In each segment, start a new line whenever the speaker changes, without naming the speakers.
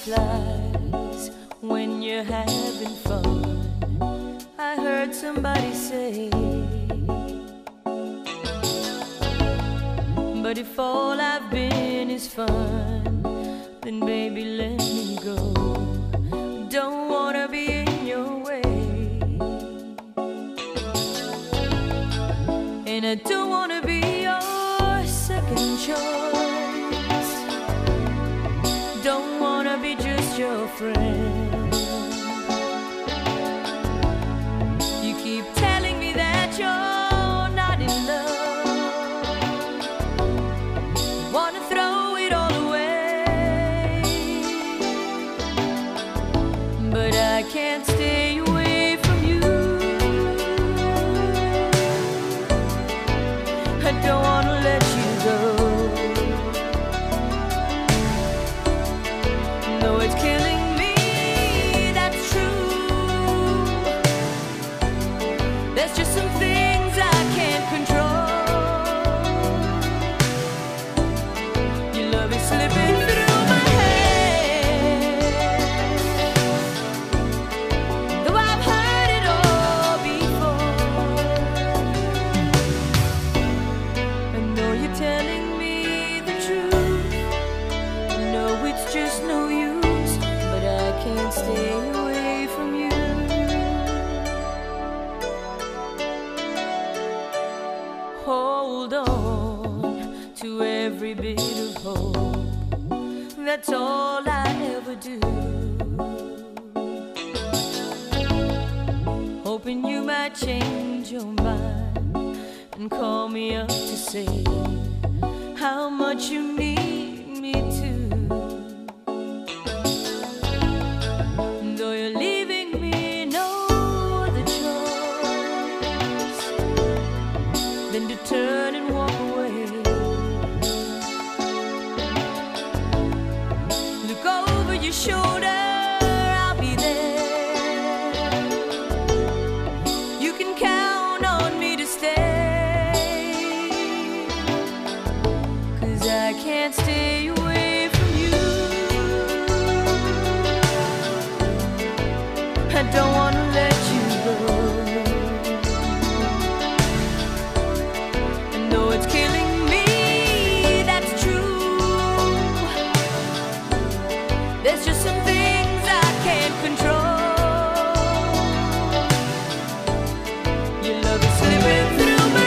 butterflies when you're having fun, I heard somebody say. But if all I've been is fun, then baby let me go. Don't wanna be in your way, and I don't wanna be your second choice. Don't wanna be just your friend. You keep telling me that you're not in love, wanna throw it all away, but I can't stay away from you. I don't wanna let you go. No, it's killing me, that's true. There's just some things I can't control. Your love is slipping through my hands, though I've heard it all before. I know you're telling me the truth. I know it's just no use, but I can't stay away from you. Hold on to every bit of hope, that's all I ever do. Hoping you might change your mind and call me up to say how much you need me to. Though you're leaving me no other choice than to turn and walk away. Look over your shoulder, I'll be there. You can count on me to stay, 'cause I can't stay away from you. I don't wanna let you go. I know it's killing me, that's true. There's just some things I can't control. Your love is slipping through my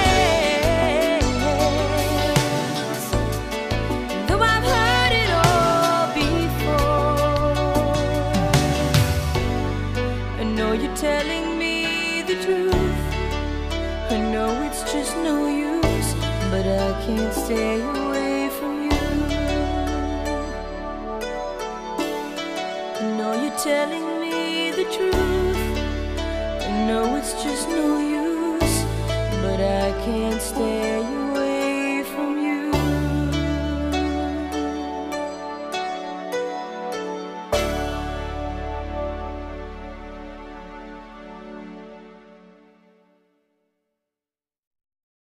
hands, though I've heard it all before. I know you're telling me the truth. I know it's just no use, but I can't stay away from you. I know you're telling me the truth. I know it's just no use, but I can't stay away.